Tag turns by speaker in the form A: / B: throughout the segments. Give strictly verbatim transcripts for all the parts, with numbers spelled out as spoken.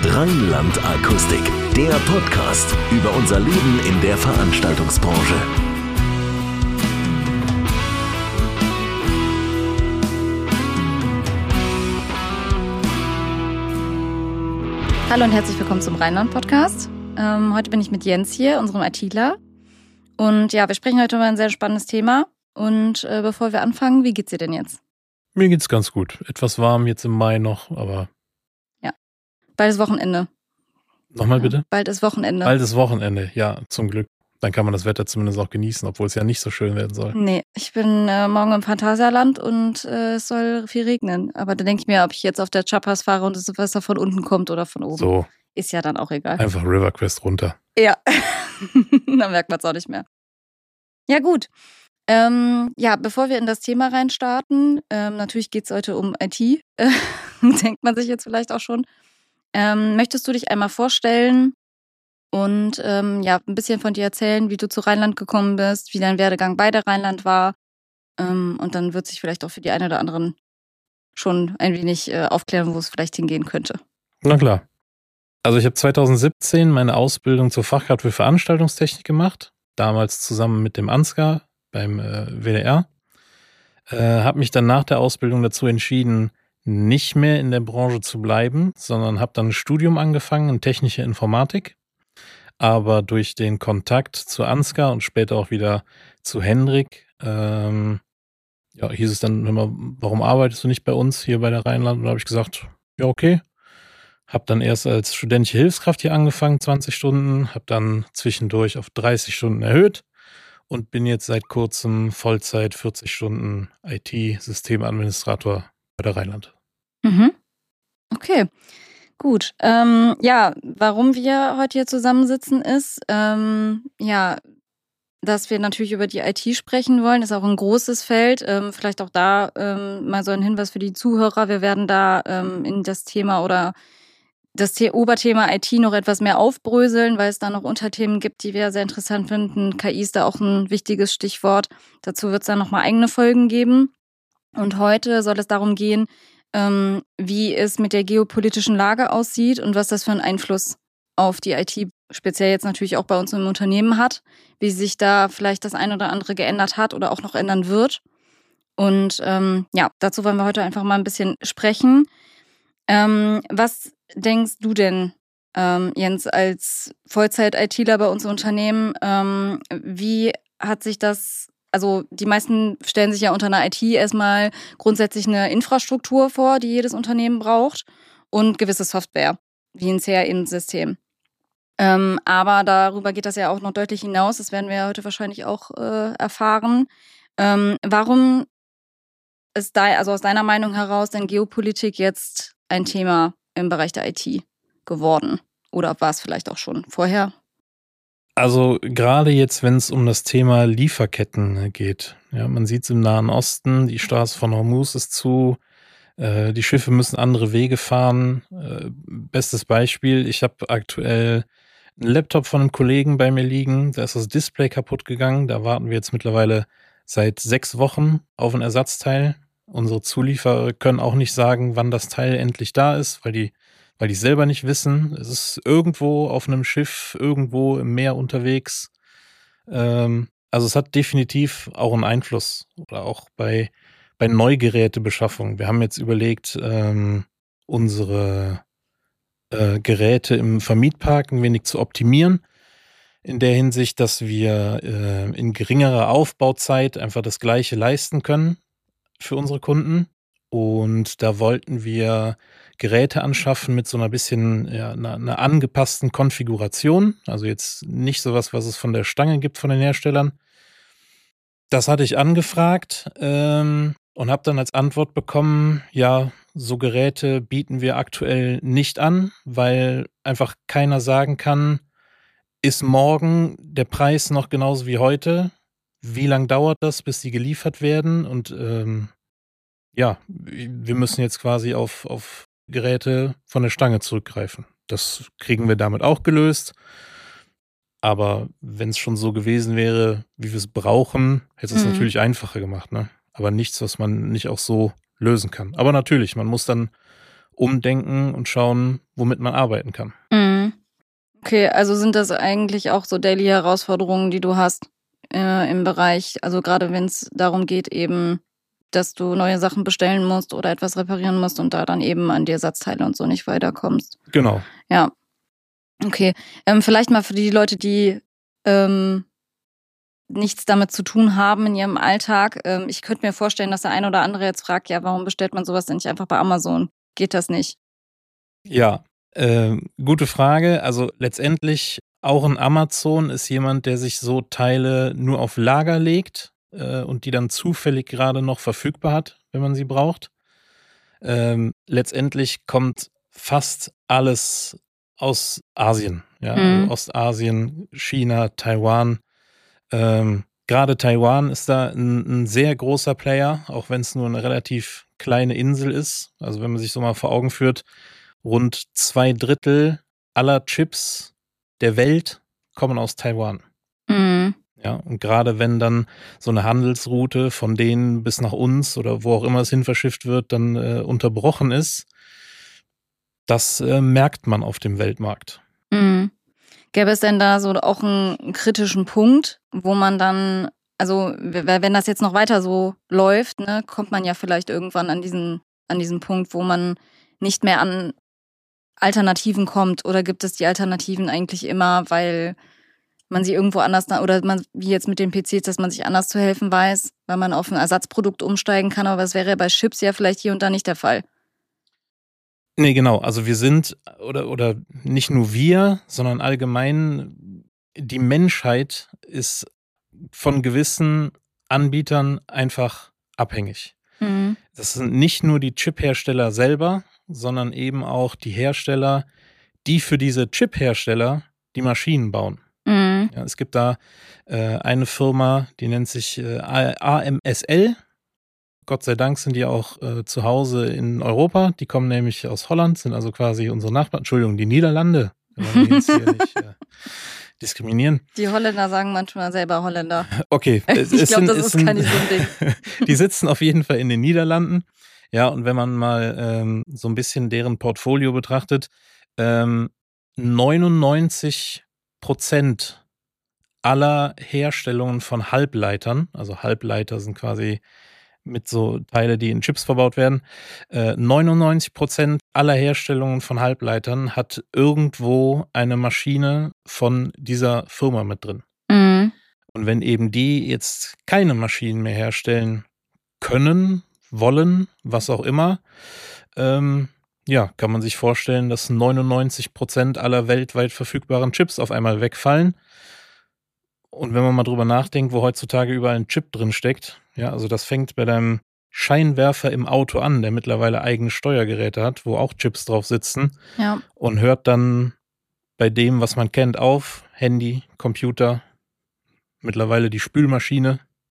A: Rheinland Akustik, der Podcast über unser Leben in der Veranstaltungsbranche.
B: Hallo und herzlich willkommen zum Rheinland-Podcast. Ähm, heute bin ich mit Jens hier, unserem ITler. Und ja, wir sprechen heute über ein sehr spannendes Thema. Und äh, bevor wir anfangen, wie geht's dir denn jetzt?
C: Mir geht's ganz gut. Etwas warm jetzt im Mai noch, aber...
B: Ja, bald ist Wochenende.
C: Nochmal bitte?
B: Ja, bald ist Wochenende.
C: Bald ist Wochenende, ja, zum Glück. Dann kann man das Wetter zumindest auch genießen, obwohl es ja nicht so schön werden soll.
B: Nee, ich bin äh, morgen im Phantasialand und äh, es soll viel regnen. Aber da denke ich mir, ob ich jetzt auf der Chapas fahre und das Wasser von unten kommt oder von oben.
C: So.
B: Ist ja dann auch egal.
C: Einfach River Quest runter.
B: Ja, dann merkt man es auch nicht mehr. Ja, gut. Ähm, ja, bevor wir in das Thema reinstarten, ähm, natürlich geht es heute um I T, äh, denkt man sich jetzt vielleicht auch schon. Ähm, möchtest du dich einmal vorstellen und ähm, ja, ein bisschen von dir erzählen, wie du zu Rheinland gekommen bist, wie dein Werdegang bei der Rheinland war, ähm, und dann wird sich vielleicht auch für die einen oder anderen schon ein wenig äh, aufklären, wo es vielleicht hingehen könnte.
C: Na klar. Also ich habe zweitausendsiebzehn meine Ausbildung zur Fachkraft für Veranstaltungstechnik gemacht, damals zusammen mit dem Ansgar beim äh, W D R. Äh, habe mich dann nach der Ausbildung dazu entschieden, nicht mehr in der Branche zu bleiben, sondern habe dann ein Studium angefangen in technische Informatik. Aber durch den Kontakt zu Ansgar und später auch wieder zu Hendrik, ähm, ja, hieß es dann immer, warum arbeitest du nicht bei uns hier bei der Rheinland? Und da habe ich gesagt, ja okay. Habe dann erst als studentische Hilfskraft hier angefangen, zwanzig Stunden, habe dann zwischendurch auf dreißig Stunden erhöht und bin jetzt seit kurzem Vollzeit vierzig Stunden I T-Systemadministrator bei der Rheinland.
B: Mhm. Okay, gut. Ähm, ja, warum wir heute hier zusammensitzen ist, ähm, ja, dass wir natürlich über die I T sprechen wollen, ist auch ein großes Feld. Ähm, vielleicht auch da ähm, mal so ein Hinweis für die Zuhörer. Wir werden da ähm, in das Thema oder das The- Oberthema I T noch etwas mehr aufbröseln, weil es da noch Unterthemen gibt, die wir sehr interessant finden. K I ist da auch ein wichtiges Stichwort. Dazu wird es dann nochmal eigene Folgen geben. Und heute soll es darum gehen, ähm, wie es mit der geopolitischen Lage aussieht und was das für einen Einfluss auf die I T, speziell jetzt natürlich auch bei uns im Unternehmen hat, wie sich da vielleicht das ein oder andere geändert hat oder auch noch ändern wird. Und ähm, ja, dazu wollen wir heute einfach mal ein bisschen sprechen. Ähm, was denkst du denn, ähm, Jens, als Vollzeit-ITler bei uns im Unternehmen, ähm, wie hat sich das, also die meisten stellen sich ja unter einer I T erstmal grundsätzlich eine Infrastruktur vor, die jedes Unternehmen braucht und gewisse Software, wie ein C R M-System. Ähm, aber darüber geht das ja auch noch deutlich hinaus, das werden wir ja heute wahrscheinlich auch äh, erfahren. Ähm, warum ist da, also aus deiner Meinung heraus, denn Geopolitik jetzt ein Thema im Bereich der I T geworden? Oder war es vielleicht auch schon vorher?
C: Also gerade jetzt, wenn es um das Thema Lieferketten geht. Ja, man sieht es im Nahen Osten, die Straße von Hormuz ist zu, äh, die Schiffe müssen andere Wege fahren. Äh, bestes Beispiel, ich habe aktuell einen Laptop von einem Kollegen bei mir liegen, da ist das Display kaputt gegangen. Da warten wir jetzt mittlerweile seit sechs Wochen auf ein Ersatzteil. Unsere Zulieferer können auch nicht sagen, wann das Teil endlich da ist, weil die weil die selber nicht wissen. Es ist irgendwo auf einem Schiff, irgendwo im Meer unterwegs. Ähm, also es hat definitiv auch einen Einfluss. Oder auch bei, bei Neugerätebeschaffung. Wir haben jetzt überlegt, ähm, unsere äh, Geräte im Vermietpark ein wenig zu optimieren. In der Hinsicht, dass wir äh, in geringerer Aufbauzeit einfach das Gleiche leisten können für unsere Kunden. Und da wollten wir Geräte anschaffen mit so einer bisschen, ja, einer, einer angepassten Konfiguration. Also jetzt nicht sowas, was es von der Stange gibt von den Herstellern. Das hatte ich angefragt ähm, und habe dann als Antwort bekommen, ja, so Geräte bieten wir aktuell nicht an, weil einfach keiner sagen kann, ist morgen der Preis noch genauso wie heute? Wie lange dauert das, bis die geliefert werden? Und ähm, ja, wir müssen jetzt quasi auf, auf Geräte von der Stange zurückgreifen. Das kriegen wir damit auch gelöst. Aber wenn es schon so gewesen wäre, wie wir es brauchen, hätte es
B: Mhm.
C: natürlich einfacher gemacht, ne? Aber nichts, was man nicht auch so lösen kann. Aber natürlich, man muss dann umdenken und schauen, womit man arbeiten kann.
B: Mhm. Okay, also sind das eigentlich auch so Daily Herausforderungen, die du hast äh, im Bereich, also gerade wenn es darum geht eben, dass du neue Sachen bestellen musst oder etwas reparieren musst und da dann eben an die Ersatzteile und so nicht weiterkommst.
C: Genau.
B: Ja, okay. Ähm, vielleicht mal für die Leute, die ähm, nichts damit zu tun haben in ihrem Alltag. Ähm, ich könnte mir vorstellen, dass der ein oder andere jetzt fragt, ja, warum bestellt man sowas denn nicht einfach bei Amazon? Geht das nicht?
C: Ja, äh, gute Frage. Also letztendlich auch ein Amazon ist jemand, der sich so Teile nur auf Lager legt äh, und die dann zufällig gerade noch verfügbar hat, wenn man sie braucht. Ähm, letztendlich kommt fast alles aus Asien, ja,
B: Mhm.
C: also Ostasien, China, Taiwan. Ähm, gerade Taiwan ist da ein, ein sehr großer Player, auch wenn es nur eine relativ kleine Insel ist. Also wenn man sich so mal vor Augen führt, rund zwei Drittel aller Chips der Welt kommen aus Taiwan.
B: Mhm.
C: Ja, und gerade wenn dann so eine Handelsroute von denen bis nach uns oder wo auch immer es hin verschifft wird, dann äh, unterbrochen ist, das äh, merkt man auf dem Weltmarkt.
B: Mhm. Gäbe es denn da so auch einen kritischen Punkt, wo man dann, also w- wenn das jetzt noch weiter so läuft, ne, kommt man ja vielleicht irgendwann an diesen, an diesen Punkt, wo man nicht mehr an Alternativen kommt, oder gibt es die Alternativen eigentlich immer, weil man sie irgendwo anders, da- oder man, wie jetzt mit den P Cs, dass man sich anders zu helfen weiß, weil man auf ein Ersatzprodukt umsteigen kann, aber das wäre ja bei Chips ja vielleicht hier und da nicht der Fall.
C: Nee, genau. Also wir sind, oder, oder nicht nur wir, sondern allgemein die Menschheit ist von gewissen Anbietern einfach abhängig.
B: Mhm.
C: Das sind nicht nur die Chip-Hersteller selber, sondern eben auch die Hersteller, die für diese Chip-Hersteller die Maschinen bauen.
B: Mhm.
C: Ja, es gibt da äh, eine Firma, die nennt sich äh, A M S L. Gott sei Dank sind die auch äh, zu Hause in Europa. Die kommen nämlich aus Holland, sind also quasi unsere Nachbarn. Entschuldigung, die Niederlande. Wir wollen die jetzt hier nicht äh, diskriminieren.
B: Die Holländer sagen manchmal selber Holländer.
C: Okay, es,
B: Ich
C: es
B: glaube,
C: sind,
B: das
C: es
B: ist
C: sind,
B: gar nicht so ein Ding.
C: Die sitzen auf jeden Fall in den Niederlanden. Ja, und wenn man mal ähm, so ein bisschen deren Portfolio betrachtet, ähm, neunundneunzig Prozent aller Herstellungen von Halbleitern, also Halbleiter sind quasi mit so Teile, die in Chips verbaut werden, äh, neunundneunzig Prozent aller Herstellungen von Halbleitern hat irgendwo eine Maschine von dieser Firma mit drin.
B: Mhm.
C: Und wenn eben die jetzt keine Maschinen mehr herstellen können, wollen, was auch immer, ähm, ja, kann man sich vorstellen, dass neunundneunzig Prozent aller weltweit verfügbaren Chips auf einmal wegfallen. Und wenn man mal drüber nachdenkt, wo heutzutage überall ein Chip drin steckt, ja, also das fängt bei deinem Scheinwerfer im Auto an, der mittlerweile eigene Steuergeräte hat, wo auch Chips drauf sitzen,
B: Ja.
C: und hört dann bei dem, was man kennt, auf: Handy, Computer, mittlerweile die Spülmaschine.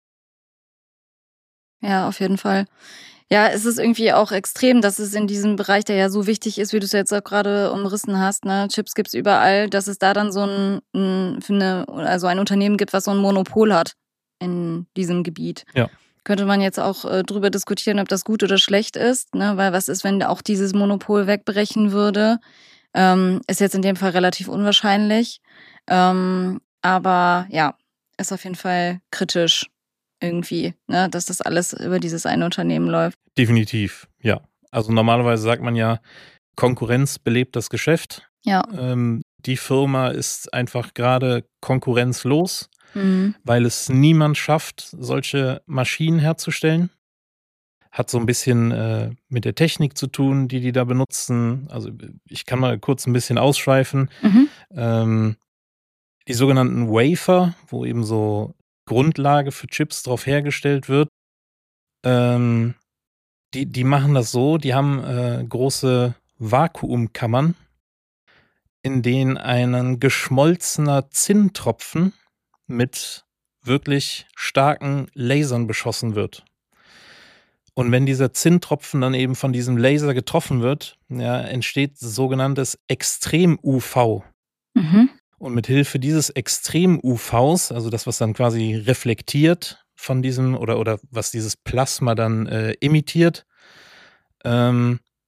B: Ja, auf jeden Fall. Ja, es ist irgendwie auch extrem, dass es in diesem Bereich, der ja so wichtig ist, wie du es jetzt auch gerade umrissen hast, ne, Chips gibt's überall, dass es da dann so ein, ein, für eine, also ein Unternehmen gibt, was so ein Monopol hat in diesem Gebiet.
C: Ja.
B: Könnte man jetzt auch äh, drüber diskutieren, ob das gut oder schlecht ist, ne? Weil was ist, wenn auch dieses Monopol wegbrechen würde? Ähm, ist jetzt in dem Fall relativ unwahrscheinlich. Ähm, aber ja, ist auf jeden Fall kritisch irgendwie, ne? Dass das alles über dieses eine Unternehmen läuft.
C: Definitiv, ja. Also normalerweise sagt man ja, Konkurrenz belebt das Geschäft.
B: Ja.
C: Ähm, die Firma ist einfach gerade konkurrenzlos,
B: Mhm.
C: weil es niemand schafft, solche Maschinen herzustellen. Hat so ein bisschen äh, mit der Technik zu tun, die die da benutzen. Also ich kann mal kurz ein bisschen ausschweifen.
B: Mhm.
C: Ähm, die sogenannten Wafer, wo eben so Grundlage für Chips drauf hergestellt wird, ähm, die, die machen das so, die haben äh, große Vakuumkammern, in denen ein geschmolzener Zinntropfen mit wirklich starken Lasern beschossen wird. Und wenn dieser Zinntropfen dann eben von diesem Laser getroffen wird, ja, entsteht sogenanntes Extrem-U V.
B: Mhm.
C: Und mit Hilfe dieses Extrem-U Vs, also das, was dann quasi reflektiert von diesem, oder, oder was dieses Plasma dann äh, emittiert, ähm,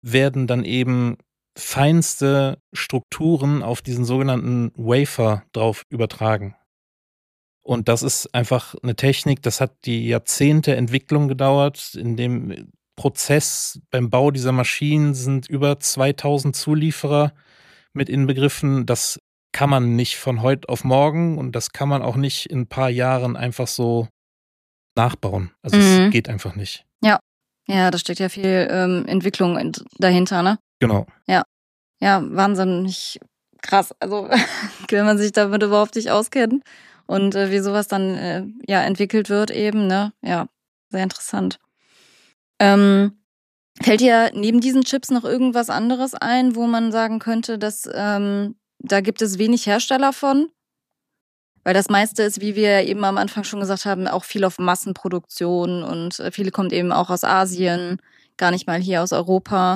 C: werden dann eben feinste Strukturen auf diesen sogenannten Wafer drauf übertragen. Und das ist einfach eine Technik, das hat die Jahrzehnte Entwicklung gedauert. In dem Prozess beim Bau dieser Maschinen sind über zweitausend Zulieferer mit inbegriffen. Das kann man nicht von heute auf morgen und das kann man auch nicht in ein paar Jahren einfach so nachbauen. Also
B: Mhm.
C: es geht einfach nicht.
B: Ja, ja, da steckt ja viel ähm, Entwicklung in, dahinter, ne?
C: Genau.
B: Ja, wahnsinnig krass. Also wenn man sich damit überhaupt nicht auskennt und äh, wie sowas dann äh, ja entwickelt wird eben, ne? Ja, sehr interessant. Ähm, fällt dir neben diesen Chips noch irgendwas anderes ein, wo man sagen könnte, dass ähm, da gibt es wenig Hersteller von? Weil das meiste ist, wie wir eben am Anfang schon gesagt haben, auch viel auf Massenproduktion und äh, viele kommt eben auch aus Asien, gar nicht mal hier aus Europa.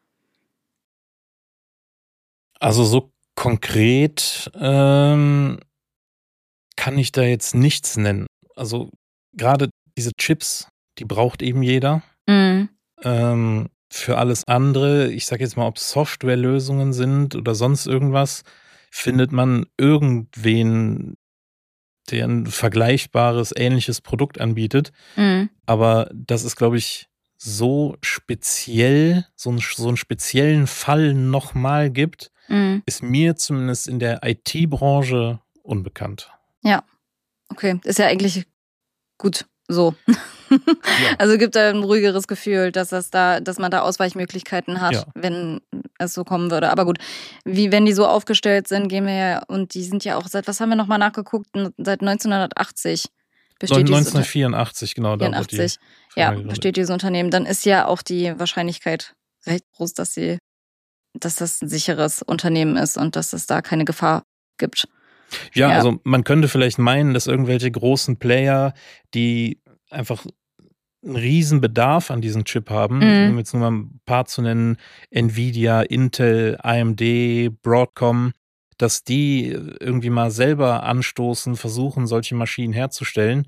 C: Also so konkret ähm, kann ich da jetzt nichts nennen. Also gerade diese Chips, die braucht eben jeder.
B: Mhm.
C: Ähm, für alles andere, ich sage jetzt mal, ob es Softwarelösungen sind oder sonst irgendwas, findet man irgendwen, der ein vergleichbares, ähnliches Produkt anbietet.
B: Mhm.
C: Aber das ist, glaube ich, so speziell, so, ein, so einen speziellen Fall nochmal gibt,
B: Mhm.
C: ist mir zumindest in der I T-Branche unbekannt.
B: Ja, okay. Ist ja eigentlich gut so.
C: Ja.
B: Also gibt da ein ruhigeres Gefühl, dass das da, dass man da Ausweichmöglichkeiten hat,
C: Ja.
B: wenn es so kommen würde. Aber gut, wie wenn die so aufgestellt sind, gehen wir ja, und die sind ja auch seit, was haben wir nochmal nachgeguckt, seit neunzehnhundertachtzig besteht dieses Unter-
C: neunzehnhundertvierundachtzig, genau, da wurde die
B: vierundachtzig, ja,
C: Firma gegründet.
B: besteht dieses Unternehmen, dann ist ja auch die Wahrscheinlichkeit recht groß, dass sie, dass das ein sicheres Unternehmen ist und dass es da keine Gefahr gibt.
C: Ja,
B: Ja.
C: also man könnte vielleicht meinen, dass irgendwelche großen Player, die einfach einen riesen Bedarf an diesem Chip haben,
B: Mhm.
C: um jetzt nur mal ein paar zu nennen, Nvidia, Intel, A M D, Broadcom, dass die irgendwie mal selber anstoßen, versuchen, solche Maschinen herzustellen.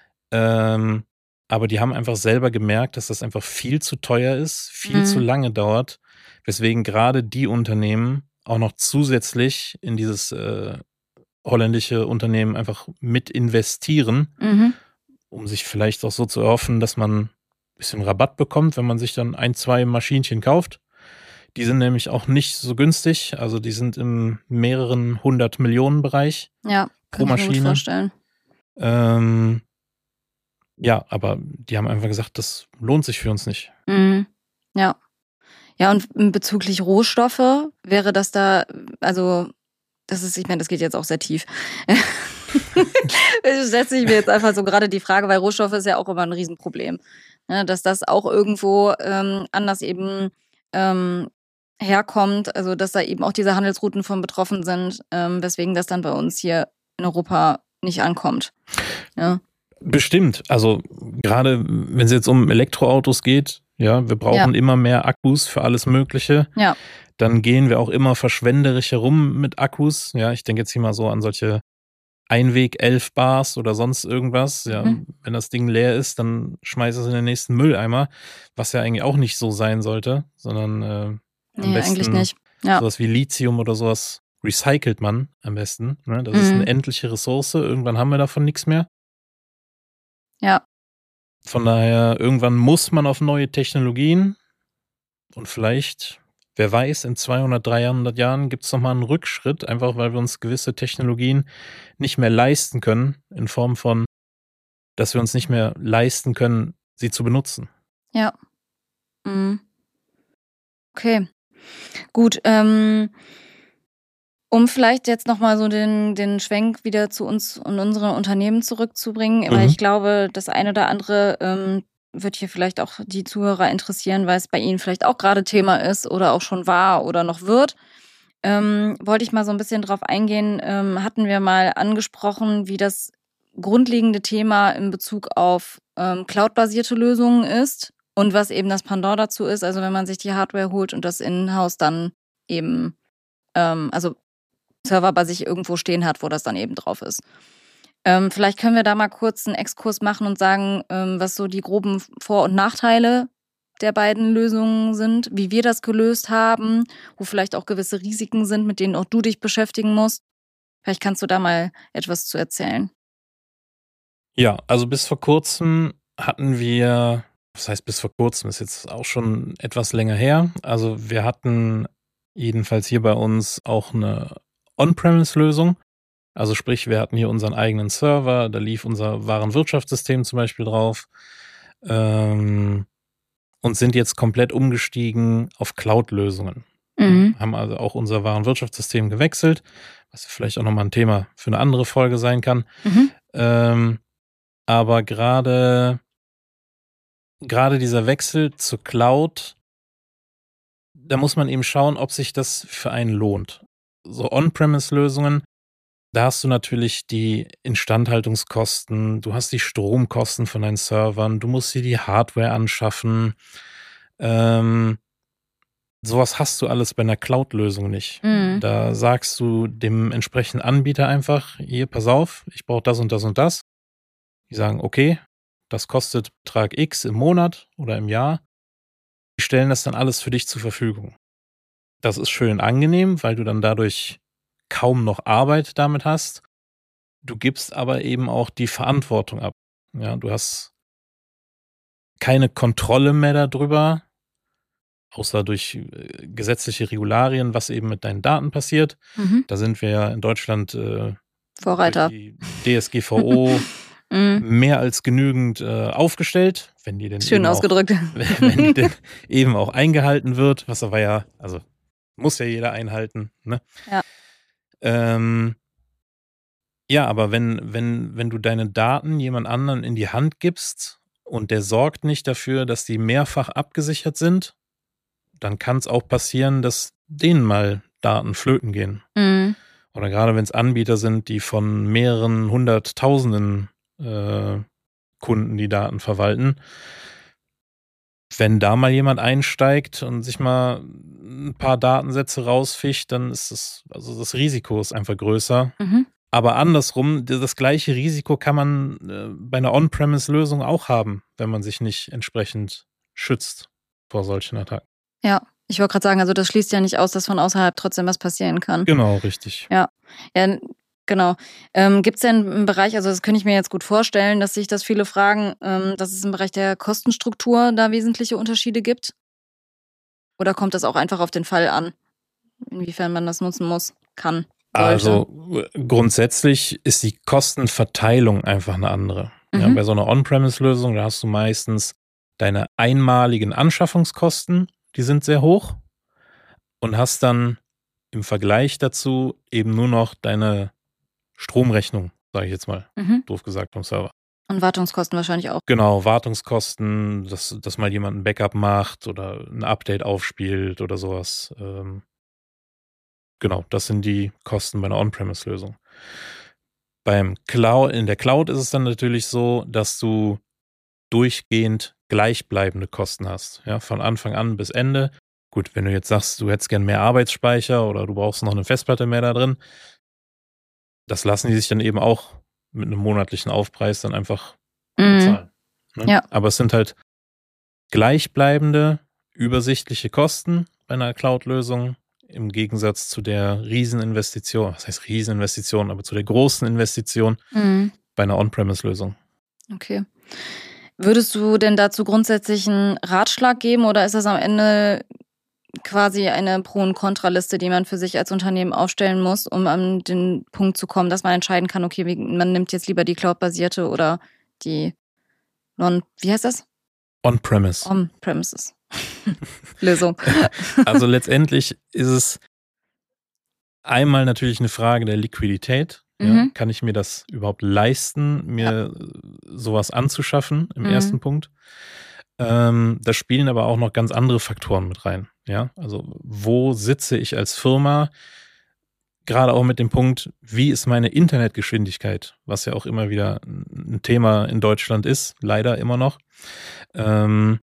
C: Ähm, aber die haben einfach selber gemerkt, dass das einfach viel zu teuer ist, viel
B: Mhm.
C: zu lange dauert, weswegen gerade die Unternehmen auch noch zusätzlich in dieses äh, holländische Unternehmen einfach mit investieren,
B: Mhm.
C: um sich vielleicht auch so zu erhoffen, dass man ein bisschen Rabatt bekommt, wenn man sich dann ein, zwei Maschinchen kauft. Die sind nämlich auch nicht so günstig, also die sind im mehreren hundert Millionen Bereich
B: Ja,
C: pro
B: kann ich mir gut
C: Maschine.
B: vorstellen.
C: Ähm, ja, aber die haben einfach gesagt, das lohnt sich für uns nicht.
B: Mhm. Ja. Ja, und bezüglich Rohstoffe wäre das da, also das ist, ich meine, das geht jetzt auch sehr tief. Setze ich mir jetzt einfach so gerade die Frage, weil Rohstoffe ist ja auch immer ein Riesenproblem. Ne, dass das auch irgendwo ähm, anders eben ähm, herkommt, also dass da eben auch diese Handelsrouten von betroffen sind, ähm, weswegen das dann bei uns hier in Europa nicht ankommt. Ja.
C: Bestimmt. Also gerade wenn es jetzt um Elektroautos geht, ja, wir brauchen
B: Ja.
C: immer mehr Akkus für alles Mögliche.
B: Ja.
C: Dann gehen wir auch immer verschwenderisch herum mit Akkus. Ja, ich denke jetzt hier mal so an solche Einweg elf Bars oder sonst irgendwas. Ja,
B: Mhm.
C: wenn das Ding leer ist, dann schmeiß es in den nächsten Mülleimer, was ja eigentlich auch nicht so sein sollte, sondern äh, am
B: Nee,
C: besten
B: eigentlich nicht. Ja.
C: sowas wie Lithium oder sowas recycelt man am besten. Ne? Das ist
B: Mhm.
C: eine endliche Ressource. Irgendwann haben wir davon nichts mehr.
B: Ja.
C: Von daher, irgendwann muss man auf neue Technologien und vielleicht, wer weiß, in zweihundert, dreihundert Jahren gibt es nochmal einen Rückschritt, einfach weil wir uns gewisse Technologien nicht mehr leisten können, in Form von, dass wir uns nicht mehr leisten können, sie zu benutzen.
B: Ja. Mhm. Okay. Gut, ähm, um vielleicht jetzt nochmal so den, den Schwenk wieder zu uns und unseren Unternehmen zurückzubringen, weil
C: Mhm.
B: ich glaube, das eine oder andere ähm, wird hier vielleicht auch die Zuhörer interessieren, weil es bei Ihnen vielleicht auch gerade Thema ist oder auch schon war oder noch wird. Ähm, wollte ich mal so ein bisschen drauf eingehen, ähm, hatten wir mal angesprochen, wie das grundlegende Thema in Bezug auf ähm, cloud-basierte Lösungen ist und was eben das Pendant dazu ist, also wenn man sich die Hardware holt und das in-house dann eben, ähm, also Server bei sich irgendwo stehen hat, wo das dann eben drauf ist. Ähm, vielleicht können wir da mal kurz einen Exkurs machen und sagen, ähm, was so die groben Vor- und Nachteile der beiden Lösungen sind, wie wir das gelöst haben, wo vielleicht auch gewisse Risiken sind, mit denen auch du dich beschäftigen musst. Vielleicht kannst du da mal etwas zu erzählen.
C: Ja, also bis vor kurzem hatten wir, was heißt bis vor kurzem, ist jetzt auch schon etwas länger her. Also wir hatten jedenfalls hier bei uns auch eine On-Premise-Lösung. Also sprich, wir hatten hier unseren eigenen Server, da lief unser Warenwirtschaftssystem zum Beispiel drauf ähm, und sind jetzt komplett umgestiegen auf Cloud-Lösungen.
B: Mhm.
C: Haben also auch unser Warenwirtschaftssystem gewechselt, was vielleicht auch nochmal ein Thema für eine andere Folge sein kann.
B: Mhm.
C: Ähm, aber gerade gerade dieser Wechsel zur Cloud, da muss man eben schauen, ob sich das für einen lohnt. So On-Premise-Lösungen, da hast du natürlich die Instandhaltungskosten, du hast die Stromkosten von deinen Servern, du musst dir die Hardware anschaffen. Ähm, sowas hast du alles bei einer Cloud-Lösung nicht.
B: Mhm.
C: Da sagst du dem entsprechenden Anbieter einfach, hier, pass auf, ich brauche das und das und das. Die sagen, okay, das kostet Betrag X im Monat oder im Jahr. Die stellen das dann alles für dich zur Verfügung. Das ist schön angenehm, weil du dann dadurch kaum noch Arbeit damit hast. Du gibst aber eben auch die Verantwortung ab. Ja, du hast keine Kontrolle mehr darüber, außer durch äh, gesetzliche Regularien, was eben mit deinen Daten passiert.
B: Mhm.
C: Da sind wir ja in Deutschland äh,
B: Vorreiter.
C: durch die D S G V O
B: Mhm.
C: mehr als genügend äh, aufgestellt, wenn die denn
B: Schön
C: eben auch,
B: ausgedrückt.
C: wenn die denn eben auch eingehalten wird, was aber ja, also muss ja jeder einhalten, ne?
B: Ja.
C: Ähm, ja, aber wenn, wenn, wenn du deine Daten jemand anderen in die Hand gibst und der sorgt nicht dafür, dass die mehrfach abgesichert sind, dann kann es auch passieren, dass denen mal Daten flöten gehen.
B: Mhm.
C: Oder gerade wenn es Anbieter sind, die von mehreren hunderttausenden äh, Kunden die Daten verwalten. Wenn da mal jemand einsteigt und sich mal ein paar Datensätze rausfischt, dann ist das, also das Risiko ist einfach größer.
B: Mhm.
C: Aber andersrum, das gleiche Risiko kann man äh, bei einer On-Premise-Lösung auch haben, wenn man sich nicht entsprechend schützt vor solchen Attacken.
B: Ja, ich wollte gerade sagen, also das schließt ja nicht aus, dass von außerhalb trotzdem was passieren kann.
C: Genau, richtig.
B: Ja, ja, genau. Ähm, gibt es denn einen Bereich, also das könnte ich mir jetzt gut vorstellen, dass sich das viele fragen, ähm, dass es im Bereich der Kostenstruktur da wesentliche Unterschiede gibt? Oder kommt das auch einfach auf den Fall an, inwiefern man das nutzen muss, kann, sollte?
C: Also äh, grundsätzlich ist die Kostenverteilung einfach eine andere. Ja,
B: Mhm.
C: bei so einer On-Premise-Lösung, da hast du meistens deine einmaligen Anschaffungskosten, die sind sehr hoch und hast dann im Vergleich dazu eben nur noch deine Stromrechnung, sage ich jetzt mal,
B: Mhm.
C: doof gesagt, vom Server.
B: Und Wartungskosten wahrscheinlich auch.
C: Genau, Wartungskosten, dass, dass mal jemand ein Backup macht oder ein Update aufspielt oder sowas. Ähm, genau, das sind die Kosten bei einer On-Premise-Lösung. Beim Cloud, in der Cloud ist es dann natürlich so, dass du durchgehend gleichbleibende Kosten hast. Ja, von Anfang an bis Ende. Gut, wenn du jetzt sagst, du hättest gern mehr Arbeitsspeicher oder du brauchst noch eine Festplatte mehr da drin, das lassen die sich dann eben auch mit einem monatlichen Aufpreis dann einfach
B: Mhm.
C: bezahlen. Ne?
B: Ja.
C: Aber es sind halt gleichbleibende, übersichtliche Kosten bei einer Cloud-Lösung im Gegensatz zu der Rieseninvestition, was heißt Rieseninvestition, aber zu der großen Investition
B: Mhm.
C: bei einer On-Premise-Lösung.
B: Okay. Würdest du denn dazu grundsätzlich einen Ratschlag geben oder ist das am Ende quasi eine Pro- und Kontraliste, die man für sich als Unternehmen aufstellen muss, um an den Punkt zu kommen, dass man entscheiden kann, okay, wie- man nimmt jetzt lieber die Cloud-basierte oder die Non, wie heißt das?
C: On-Premise.
B: On-Premises Lösung.
C: Also letztendlich ist es einmal natürlich eine Frage der Liquidität. Ja,
B: Mhm.
C: kann ich mir das überhaupt leisten, mir sowas anzuschaffen im
B: Mhm.
C: ersten Punkt? Ähm, da spielen aber auch noch ganz andere Faktoren mit rein. Ja, also wo sitze ich als Firma? Gerade auch mit dem Punkt, wie ist meine Internetgeschwindigkeit, was ja auch immer wieder ein Thema in Deutschland ist, leider immer noch. Ähm,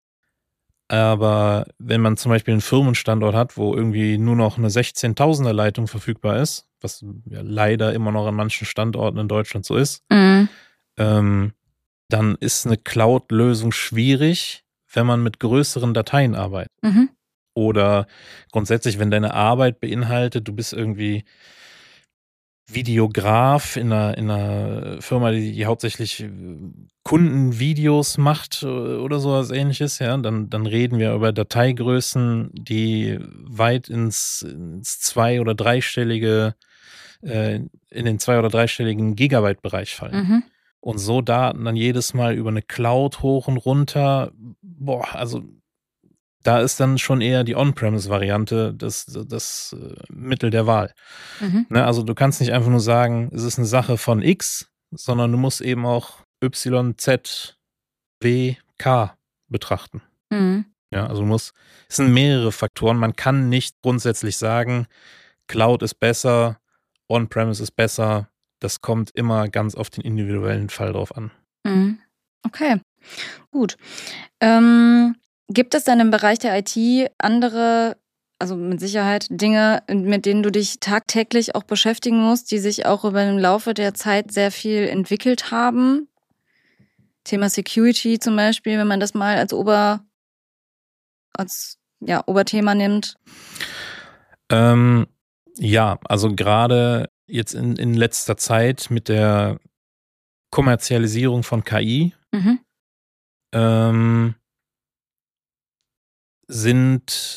C: aber wenn man zum Beispiel einen Firmenstandort hat, wo irgendwie nur noch eine sechzehntausender Leitung verfügbar ist, was ja leider immer noch an manchen Standorten in Deutschland so ist,
B: Mhm.
C: ähm, dann ist eine Cloud-Lösung schwierig, wenn man mit größeren Dateien arbeitet.
B: Mhm.
C: Oder grundsätzlich, wenn deine Arbeit beinhaltet, du bist irgendwie Videograf in einer, in einer Firma, die, die hauptsächlich Kundenvideos macht oder sowas ähnliches, ja, dann, dann reden wir über Dateigrößen, die weit ins, ins zwei- oder dreistellige, äh, in den zwei- oder dreistelligen Gigabyte-Bereich fallen.
B: Mhm.
C: Und so Daten dann jedes Mal über eine Cloud hoch und runter, boah, also da ist dann schon eher die On-Premise-Variante das, das äh, Mittel der Wahl.
B: Mhm.
C: Ne, also du kannst nicht einfach nur sagen, es ist eine Sache von X, sondern du musst eben auch Y, Z, W, K betrachten.
B: Mhm.
C: Ja, also du musst, es sind mehrere Faktoren. Man kann nicht grundsätzlich sagen, Cloud ist besser, On-Premise ist besser. Das kommt immer ganz auf den individuellen Fall drauf an.
B: Mhm. Okay, gut. Ähm, gibt es denn im Bereich der I T andere, also mit Sicherheit Dinge, mit denen du dich tagtäglich auch beschäftigen musst, die sich auch über den Laufe der Zeit sehr viel entwickelt haben? Thema Security zum Beispiel, wenn man das mal als Ober, als ja, Oberthema nimmt.
C: Ähm, ja, also gerade jetzt in, in letzter Zeit mit der Kommerzialisierung von K I
B: Mhm.
C: ähm, sind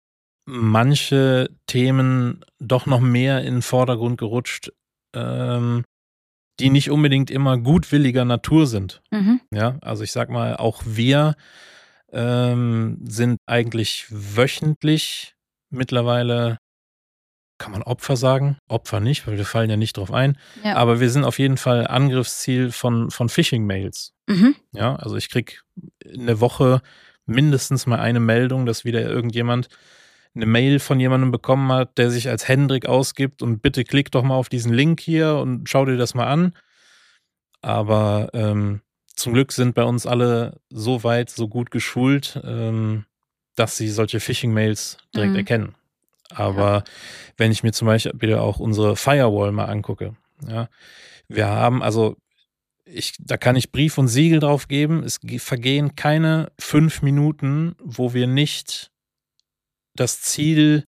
C: manche Themen doch noch mehr in den Vordergrund gerutscht, ähm, die nicht unbedingt immer gutwilliger Natur sind.
B: Mhm.
C: Ja, also ich sag mal, auch wir ähm, sind eigentlich wöchentlich mittlerweile, kann man Opfer sagen? Opfer nicht, weil wir fallen ja nicht drauf ein.
B: Ja.
C: Aber wir sind auf jeden Fall Angriffsziel von, von Phishing-Mails.
B: Mhm.
C: Ja, also ich krieg in der Woche mindestens mal eine Meldung, dass wieder irgendjemand eine Mail von jemandem bekommen hat, der sich als Hendrik ausgibt und bitte klick doch mal auf diesen Link hier und schau dir das mal an. Aber ähm, zum Glück sind bei uns alle so weit, so gut geschult, ähm, dass sie solche Phishing-Mails direkt
B: Mhm.
C: erkennen. Aber ja. Wenn ich mir zum Beispiel auch unsere Firewall mal angucke, ja, wir haben also Ich, da kann ich Brief und Siegel drauf geben. Es vergehen keine fünf Minuten, wo wir nicht das Ziel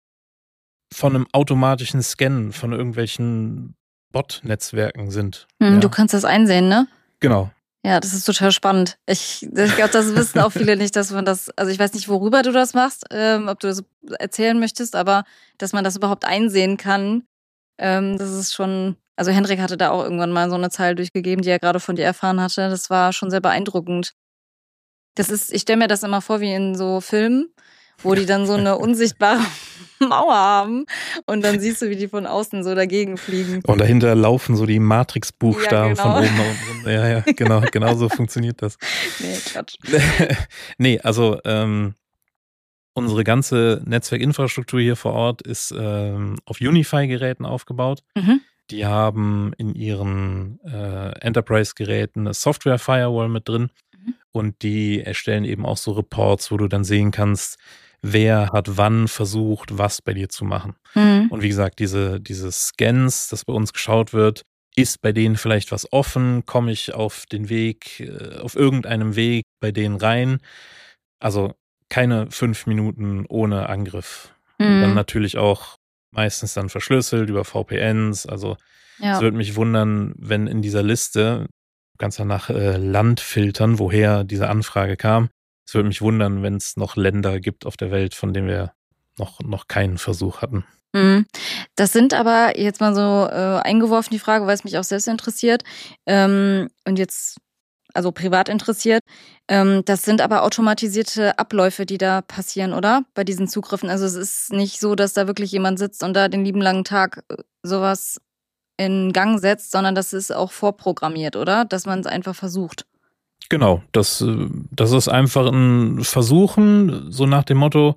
C: von einem automatischen Scannen von irgendwelchen Bot-Netzwerken sind.
B: Mhm,
C: ja.
B: Du kannst das einsehen, ne?
C: Genau.
B: Ja, das ist total spannend. Ich, ich glaube, das wissen auch viele nicht, dass man das, also ich weiß nicht, worüber du das machst, ähm, ob du das erzählen möchtest, aber dass man das überhaupt einsehen kann, ähm, das ist schon, also Hendrik hatte da auch irgendwann mal so eine Zahl durchgegeben, die er gerade von dir erfahren hatte. Das war schon sehr beeindruckend. Das ist, ich stelle mir das immer vor wie in so Filmen, wo die dann so eine unsichtbare Mauer haben und dann siehst du, wie die von außen so dagegen fliegen.
C: Und dahinter laufen so die Matrix-Buchstaben
B: Ja, genau.
C: von oben nach unten. Ja, ja, genau, genau so funktioniert das.
B: Nee, Quatsch.
C: Nee, also ähm, unsere ganze Netzwerkinfrastruktur hier vor Ort ist ähm, auf Unify-Geräten aufgebaut.
B: Mhm.
C: Die haben in ihren äh, Enterprise-Geräten eine Software-Firewall mit drin.
B: Mhm.
C: Und die erstellen eben auch so Reports, wo du dann sehen kannst, wer hat wann versucht, was bei dir zu machen.
B: Mhm.
C: Und wie gesagt, diese, diese Scans, dass bei uns geschaut wird, ist bei denen vielleicht was offen, komme ich auf den Weg, äh, auf irgendeinem Weg bei denen rein. Also keine fünf Minuten ohne Angriff.
B: Mhm.
C: Und dann natürlich auch meistens dann verschlüsselt über V P Ns. Also
B: Ja.
C: es würde mich wundern, wenn in dieser Liste, du kannst ja nach äh, Land filtern, woher diese Anfrage kam. Es würde mich wundern, wenn es noch Länder gibt auf der Welt, von denen wir noch, noch keinen Versuch hatten.
B: Mhm. Das sind aber jetzt mal so äh, eingeworfen die Frage, weil es mich auch selbst interessiert ähm, und jetzt also privat interessiert. Ähm, das sind aber automatisierte Abläufe, die da passieren, oder? Bei diesen Zugriffen. Also es ist nicht so, dass da wirklich jemand sitzt und da den lieben langen Tag äh, sowas in Gang setzt, sondern das ist auch vorprogrammiert, oder? Dass man es einfach versucht.
C: Genau, das, das ist einfach ein Versuchen, so nach dem Motto,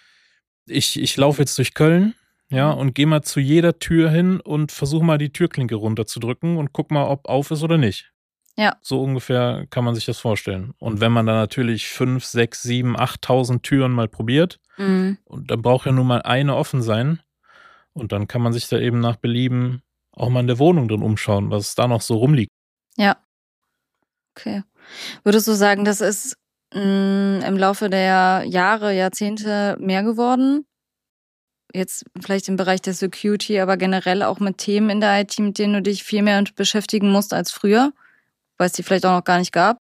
C: ich, ich laufe jetzt durch Köln, ja, und gehe mal zu jeder Tür hin und versuche mal die Türklinke runterzudrücken und guck mal, ob auf ist oder nicht.
B: Ja.
C: So ungefähr kann man sich das vorstellen. Und wenn man dann natürlich fünf, sechs, sieben, achttausend Türen mal probiert,
B: Mhm.
C: und dann braucht ja nur mal eine offen sein, und dann kann man sich da eben nach Belieben auch mal in der Wohnung drin umschauen, was da noch so rumliegt.
B: Ja. Okay. Würdest du sagen, das ist mh, im Laufe der Jahre, Jahrzehnte mehr geworden. Jetzt vielleicht im Bereich der Security, aber generell auch mit Themen in der I T, mit denen du dich viel mehr beschäftigen musst als früher, weil es die vielleicht auch noch gar nicht gab?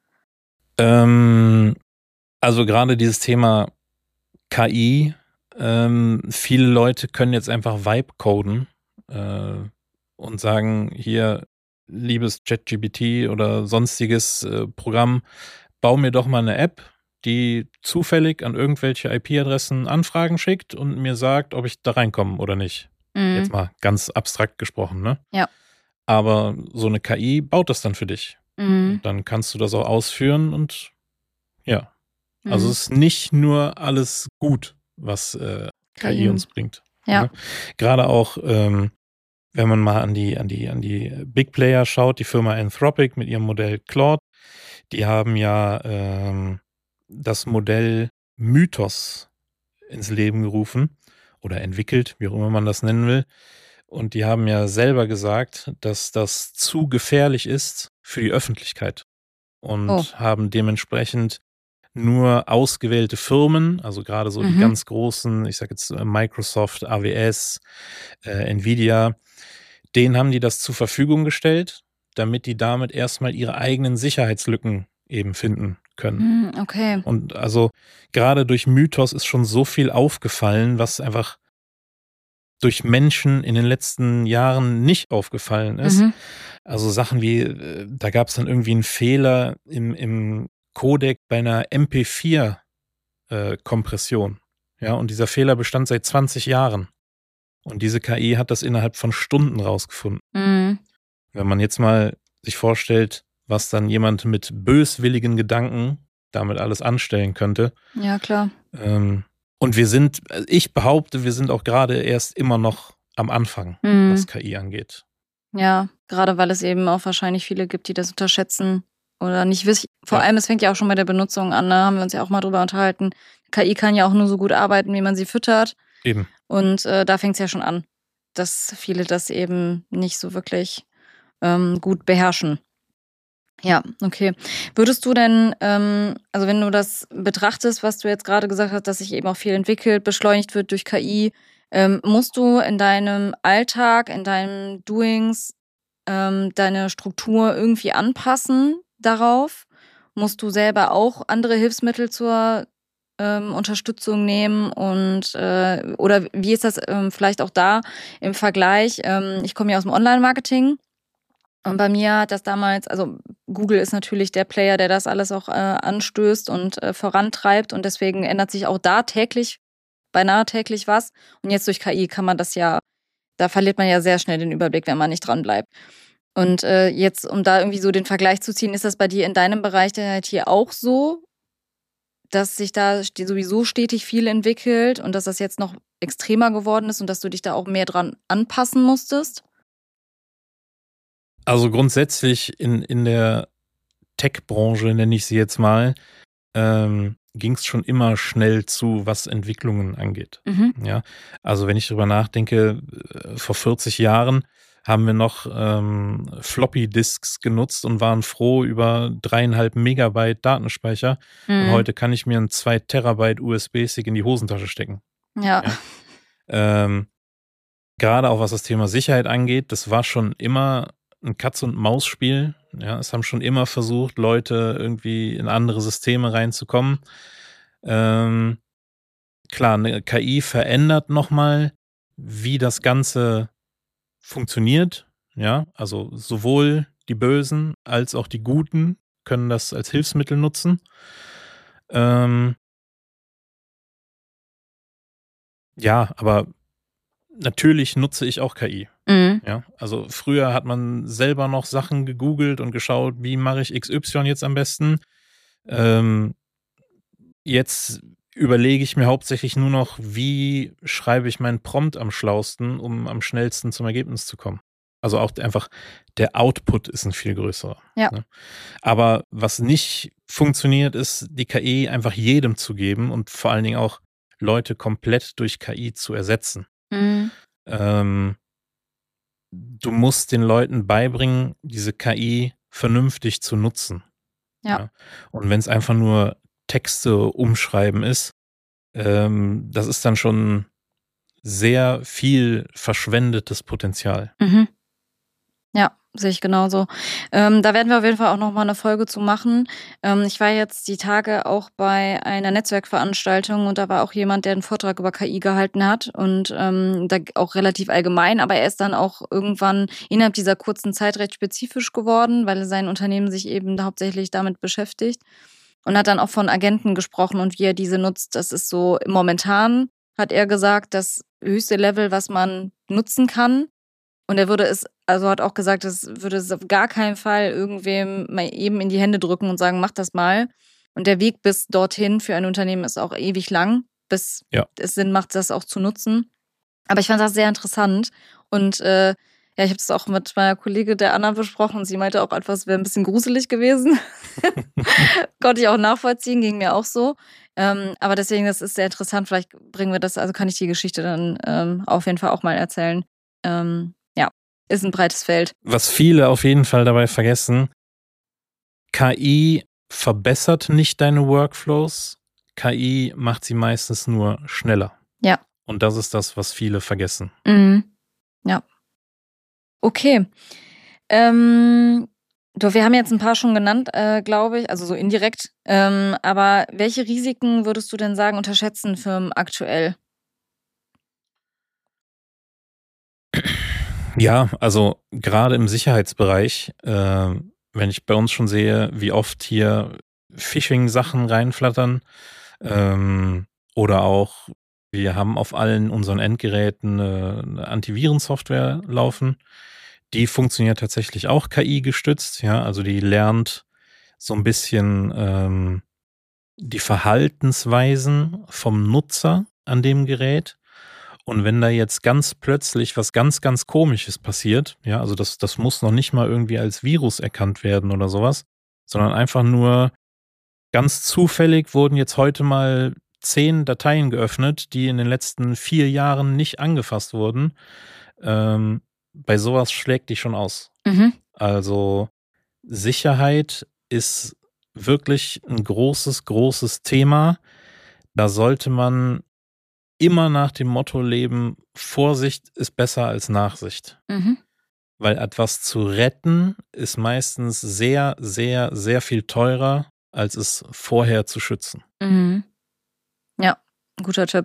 C: Ähm, also gerade dieses Thema K I, ähm, viele Leute können jetzt einfach Vibe coden äh, und sagen, hier, liebes ChatGPT oder sonstiges äh, Programm, bau mir doch mal eine App, die zufällig an irgendwelche I P-Adressen Anfragen schickt und mir sagt, ob ich da reinkomme oder nicht.
B: Mhm.
C: Jetzt mal ganz abstrakt gesprochen, ne?
B: Ja.
C: Aber so eine K I baut das dann für dich.
B: Mhm.
C: Und dann kannst du das auch ausführen und ja. Also
B: Mhm.
C: es ist nicht nur alles gut, was äh, K I
B: K I.
C: uns bringt.
B: Ja.
C: Ne? Gerade auch, ähm, wenn man mal an die, an die, an die Big Player schaut, die Firma Anthropic mit ihrem Modell Claude, die haben ja ähm, das Modell Mythos ins Leben gerufen oder entwickelt, wie auch immer man das nennen will. Und die haben ja selber gesagt, dass das zu gefährlich ist für die Öffentlichkeit und
B: Oh.
C: haben dementsprechend nur ausgewählte Firmen, also gerade so die
B: Mhm.
C: ganz großen, ich sage jetzt äh, Microsoft, A W S, äh, Nvidia, denen haben die das zur Verfügung gestellt, damit die damit erstmal ihre eigenen Sicherheitslücken eben finden können.
B: Mhm, okay.
C: Und also gerade durch Mythos ist schon so viel aufgefallen, was einfach durch Menschen in den letzten Jahren nicht aufgefallen ist.
B: Mhm.
C: Also Sachen wie, äh, da gab es dann irgendwie einen Fehler im, im Codec bei einer M P vier äh, Kompression. Ja, und dieser Fehler bestand seit zwanzig Jahren. Und diese K I hat das innerhalb von Stunden rausgefunden.
B: Mhm.
C: Wenn man jetzt mal sich vorstellt, was dann jemand mit böswilligen Gedanken damit alles anstellen könnte.
B: Ja, klar.
C: Ähm, und wir sind, ich behaupte, wir sind auch gerade erst immer noch am Anfang,
B: Mhm.
C: was K I angeht.
B: Ja, gerade weil es eben auch wahrscheinlich viele gibt, die das unterschätzen oder nicht wissen. Vor
C: Ja.
B: allem, es fängt ja auch schon bei der Benutzung an, ne? Haben wir uns ja auch mal drüber unterhalten. K I kann ja auch nur so gut arbeiten, wie man sie füttert.
C: Eben.
B: Und äh, da fängt es ja schon an, dass viele das eben nicht so wirklich ähm, gut beherrschen. Ja, okay. Würdest du denn, ähm, also wenn du das betrachtest, was du jetzt gerade gesagt hast, dass sich eben auch viel entwickelt, beschleunigt wird durch K I, ähm, musst du in deinem Alltag, in deinen Doings ähm, deine Struktur irgendwie anpassen darauf? Musst du selber auch andere Hilfsmittel zur ähm, Unterstützung nehmen und äh, oder wie ist das ähm, vielleicht auch da im Vergleich? Ähm, ich komme ja aus dem Online-Marketing. Und bei mir hat das damals, also Google ist natürlich der Player, der das alles auch äh, anstößt und äh, vorantreibt. Und deswegen ändert sich auch da täglich, beinahe täglich was. Und jetzt durch K I kann man das ja, da verliert man ja sehr schnell den Überblick, wenn man nicht dran bleibt. Und äh, jetzt, um da irgendwie so den Vergleich zu ziehen, ist das bei dir in deinem Bereich der I T auch so, dass sich da sowieso stetig viel entwickelt und dass das jetzt noch extremer geworden ist und dass du dich da auch mehr dran anpassen musstest?
C: Also grundsätzlich in, in der Tech-Branche, nenne ich sie jetzt mal, ähm, ging es schon immer schnell zu, was Entwicklungen angeht.
B: Mhm.
C: Ja, also wenn ich drüber nachdenke, äh, vor vierzig Jahren haben wir noch ähm, Floppy-Disks genutzt und waren froh über dreieinhalb Megabyte Datenspeicher.
B: Mhm.
C: Und heute kann ich mir einen zwei Terabyte U S B-Stick in die Hosentasche stecken.
B: Ja.
C: Ja. Ähm, gerade auch was das Thema Sicherheit angeht, das war schon immer ein Katz-und-Maus-Spiel. Ja, es haben schon immer versucht, Leute irgendwie in andere Systeme reinzukommen. Ähm, klar, eine K I verändert nochmal, wie das Ganze funktioniert. Ja, also sowohl die Bösen als auch die Guten können das als Hilfsmittel nutzen. Ähm, ja, aber natürlich nutze ich auch K I.
B: Mhm.
C: Ja, also früher hat man selber noch Sachen gegoogelt und geschaut, wie mache ich X Y jetzt am besten. Ähm, jetzt überlege ich mir hauptsächlich nur noch, wie schreibe ich meinen Prompt am schlausten, um am schnellsten zum Ergebnis zu kommen. Also auch einfach der Output ist ein viel größerer.
B: Ja.
C: Ne? Aber was nicht funktioniert, ist, die K I einfach jedem zu geben und vor allen Dingen auch Leute komplett durch K I zu ersetzen.
B: Mhm.
C: Ähm, du musst den Leuten beibringen, diese K I vernünftig zu nutzen.
B: Ja.
C: Ja. Und wenn es einfach nur Texte umschreiben ist, ähm, das ist dann schon sehr viel verschwendetes Potenzial.
B: Mhm. Ja, sehe ich genauso. Ähm, da werden wir auf jeden Fall auch noch mal eine Folge zu machen. Ähm, ich war jetzt die Tage auch bei einer Netzwerkveranstaltung und da war auch jemand, der einen Vortrag über K I gehalten hat und ähm, da auch relativ allgemein, aber er ist dann auch irgendwann innerhalb dieser kurzen Zeit recht spezifisch geworden, weil sein Unternehmen sich eben hauptsächlich damit beschäftigt und hat dann auch von Agenten gesprochen und wie er diese nutzt. Das ist so momentan, hat er gesagt, das höchste Level, was man nutzen kann. Und er würde es, also hat auch gesagt, es würde es auf gar keinen Fall irgendwem mal eben in die Hände drücken und sagen, mach das mal. Und der Weg bis dorthin für ein Unternehmen ist auch ewig lang, bis
C: Ja.
B: es Sinn macht, das auch zu nutzen. Aber ich fand das sehr interessant. Und äh, ja, ich habe das auch mit meiner Kollegin der Anna besprochen und sie meinte auch einfach, es wäre ein bisschen gruselig gewesen. Konnte ich auch nachvollziehen, ging mir auch so. Ähm, aber deswegen, das ist sehr interessant. Vielleicht bringen wir das, also kann ich die Geschichte dann ähm, auf jeden Fall auch mal erzählen. Ähm, Ist ein breites Feld.
C: Was viele auf jeden Fall dabei vergessen, K I verbessert nicht deine Workflows, K I macht sie meistens nur schneller.
B: Ja.
C: Und das ist das, was viele vergessen.
B: Mhm. Ja. Okay. Ähm, du, wir haben jetzt ein paar schon genannt, äh, glaube ich, also so indirekt. Ähm, aber welche Risiken würdest du denn sagen, unterschätzen Firmen aktuell?
C: Ja, also gerade im Sicherheitsbereich, äh, wenn ich bei uns schon sehe, wie oft hier Phishing-Sachen reinflattern, ähm, oder auch, wir haben auf allen unseren Endgeräten eine, eine Antivirensoftware laufen. Die funktioniert tatsächlich auch K I gestützt, ja, also die lernt so ein bisschen ähm, die Verhaltensweisen vom Nutzer an dem Gerät. Und wenn da jetzt ganz plötzlich was ganz, ganz Komisches passiert, ja, also das, das muss noch nicht mal irgendwie als Virus erkannt werden oder sowas, sondern einfach nur ganz zufällig wurden jetzt heute mal zehn Dateien geöffnet, die in den letzten vier Jahren nicht angefasst wurden. Ähm, bei sowas schlägt die schon aus.
B: Mhm.
C: Also Sicherheit ist wirklich ein großes, großes Thema. Da sollte man immer nach dem Motto leben, Vorsicht ist besser als Nachsicht.
B: Mhm.
C: Weil etwas zu retten ist meistens sehr, sehr, sehr viel teurer, als es vorher zu schützen.
B: Mhm. Ja, guter Tipp.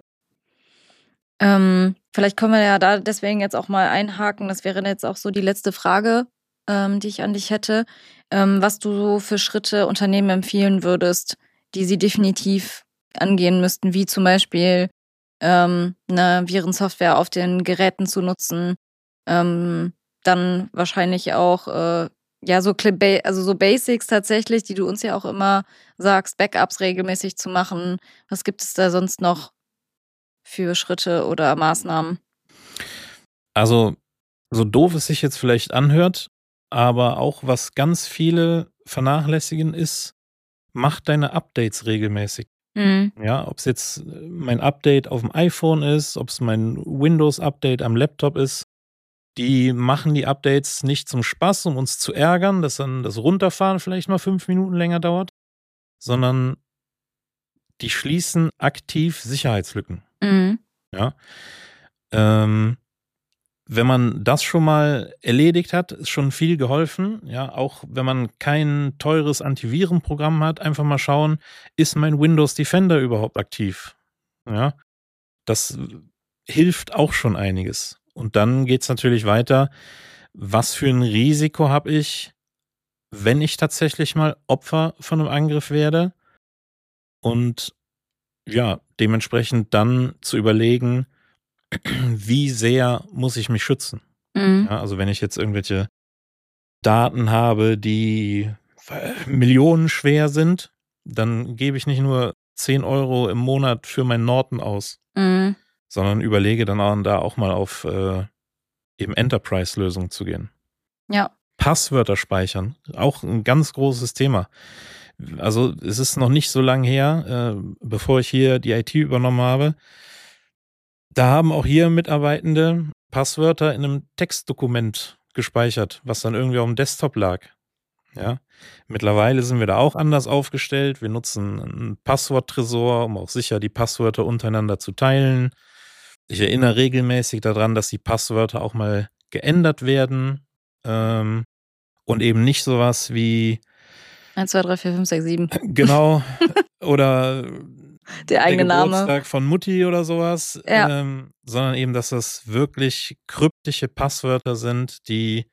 B: Ähm, vielleicht können wir ja da deswegen jetzt auch mal einhaken. Das wäre jetzt auch so die letzte Frage, ähm, die ich an dich hätte. Ähm, was du so für Schritte Unternehmen empfehlen würdest, die sie definitiv angehen müssten, wie zum Beispiel ähm, eine Virensoftware auf den Geräten zu nutzen, ähm, dann wahrscheinlich auch äh, ja so Cl- Ba- also so Basics tatsächlich, die du uns ja auch immer sagst, Backups regelmäßig zu machen. Was gibt es da sonst noch für Schritte oder Maßnahmen?
C: Also, so doof es sich jetzt vielleicht anhört, aber auch was ganz viele vernachlässigen ist, mach deine Updates regelmäßig.
B: Mhm.
C: Ja, ob es jetzt mein Update auf dem iPhone ist, ob es mein Windows-Update am Laptop ist, die machen die Updates nicht zum Spaß, um uns zu ärgern, dass dann das Runterfahren vielleicht mal fünf Minuten länger dauert, sondern die schließen aktiv Sicherheitslücken.
B: Mhm.
C: Ja. Ähm, wenn man das schon mal erledigt hat, ist schon viel geholfen. Ja, auch wenn man kein teures Antivirenprogramm hat, einfach mal schauen, ist mein Windows Defender überhaupt aktiv? Ja, das hilft auch schon einiges. Und dann geht's natürlich weiter. Was für ein Risiko habe ich, wenn ich tatsächlich mal Opfer von einem Angriff werde? Und ja, dementsprechend dann zu überlegen, wie sehr muss ich mich schützen?
B: Mhm.
C: Ja, also wenn ich jetzt irgendwelche Daten habe, die Millionen schwer sind, dann gebe ich nicht nur zehn Euro im Monat für meinen Norton aus,
B: Mhm.
C: sondern überlege dann auch, da auch mal auf äh, eben Enterprise-Lösungen zu gehen.
B: Ja.
C: Passwörter speichern, auch ein ganz großes Thema. Also es ist noch nicht so lange her, äh, bevor ich hier die I T übernommen habe. Da haben auch hier Mitarbeitende Passwörter in einem Textdokument gespeichert, was dann irgendwie auf dem Desktop lag. Ja, mittlerweile sind wir da auch anders aufgestellt. Wir nutzen einen Passworttresor, um auch sicher die Passwörter untereinander zu teilen. Ich erinnere regelmäßig daran, dass die Passwörter auch mal geändert werden ähm, und eben nicht sowas wie
B: eins, zwei, drei, vier, fünf, sechs, sieben.
C: Genau. Oder
B: der eigene
C: der Geburtstag
B: Name
C: von Mutti oder sowas.
B: Ja.
C: Ähm, sondern eben, dass das wirklich kryptische Passwörter sind, die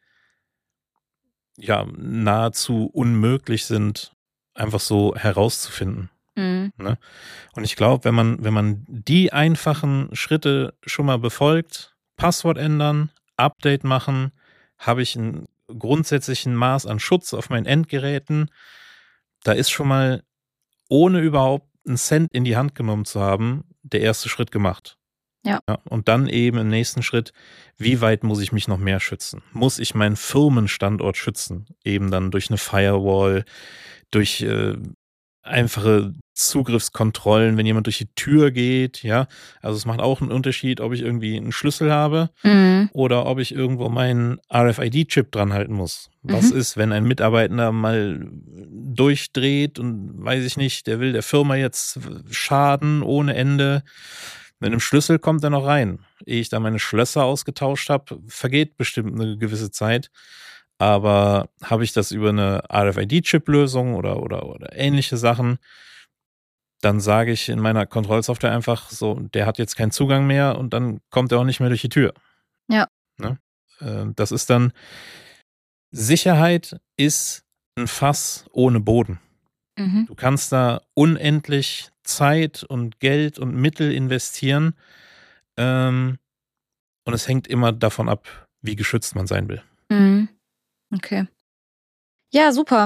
C: ja nahezu unmöglich sind, einfach so herauszufinden.
B: Mhm.
C: Ne? Und ich glaube, wenn man, wenn man die einfachen Schritte schon mal befolgt, Passwort ändern, Update machen, habe ich einen grundsätzlichen Maß an Schutz auf meinen Endgeräten. Da ist schon mal, ohne überhaupt einen Cent in die Hand genommen zu haben, der erste Schritt gemacht.
B: Ja.
C: Ja. Und dann eben im nächsten Schritt, wie weit muss ich mich noch mehr schützen? Muss ich meinen Firmenstandort schützen? Eben dann durch eine Firewall, durch äh, einfache Zugriffskontrollen, wenn jemand durch die Tür geht, ja. Also es macht auch einen Unterschied, ob ich irgendwie einen Schlüssel habe
B: Mhm.
C: oder ob ich irgendwo meinen R F I D-Chip dran halten muss. Was
B: Mhm.
C: ist, wenn ein Mitarbeiter mal durchdreht und weiß ich nicht, der will der Firma jetzt schaden ohne Ende. Mit einem Schlüssel kommt er noch rein. Ehe ich da meine Schlösser ausgetauscht habe, vergeht bestimmt eine gewisse Zeit. Aber habe ich das über eine R F I D-Chip-Lösung oder, oder, oder ähnliche Sachen, dann sage ich in meiner Kontrollsoftware einfach so, der hat jetzt keinen Zugang mehr und dann kommt er auch nicht mehr durch die Tür.
B: Ja.
C: Ne? Das ist dann, Sicherheit ist ein Fass ohne Boden.
B: Mhm.
C: Du kannst da unendlich Zeit und Geld und Mittel investieren ähm, und es hängt immer davon ab, wie geschützt man sein will.
B: Mhm. Okay. Ja, super.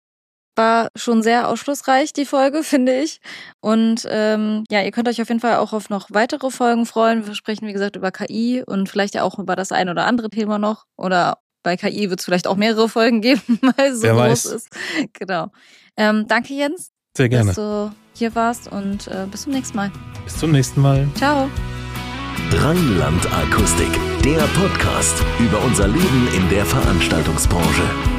B: War schon sehr aufschlussreich, die Folge, finde ich. Und ähm, ja, ihr könnt euch auf jeden Fall auch auf noch weitere Folgen freuen. Wir sprechen, wie gesagt, über K I und vielleicht ja auch über das ein oder andere Thema noch. Oder bei K I wird es vielleicht auch mehrere Folgen geben, weil es so
C: Wer
B: groß
C: weiß.
B: ist. Genau. Ähm, danke, Jens,
C: Sehr gerne.
B: dass du hier warst und äh, bis zum nächsten Mal.
C: Bis zum nächsten Mal.
B: Ciao.
A: Rheinland Akustik, der Podcast über unser Leben in der Veranstaltungsbranche.